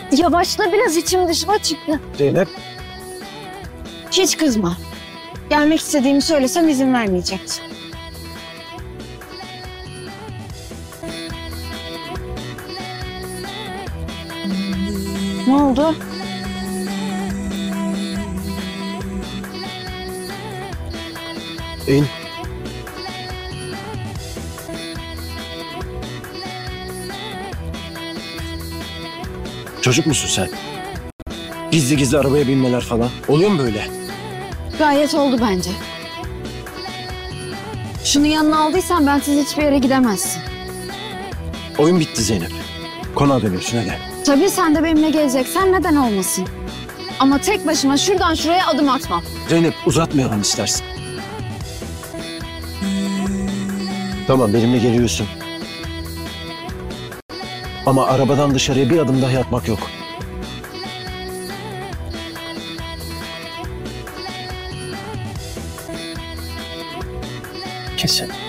Yavaşla biraz, içim dışıma çıktı. Zeynep. Hiç kızma. Gelmek istediğimi söylesem izin vermeyeceksin. Ne oldu? İn. Çocuk musun sen? Gizli gizli arabaya binmeler falan. Oluyor mu böyle? Gayet oldu bence. Şunu yanına aldıysan bensiz hiçbir yere gidemezsin. Oyun bitti Zeynep. Konağa dönüyorsun hadi. Tabii sen de benimle geleceksen neden olmasın? Ama tek başıma şuradan şuraya adım atmam. Zeynep uzatmayalım istersen. Tamam benimle geliyorsun. Ama arabadan dışarıya bir adım dahi atmak yok. Kesin.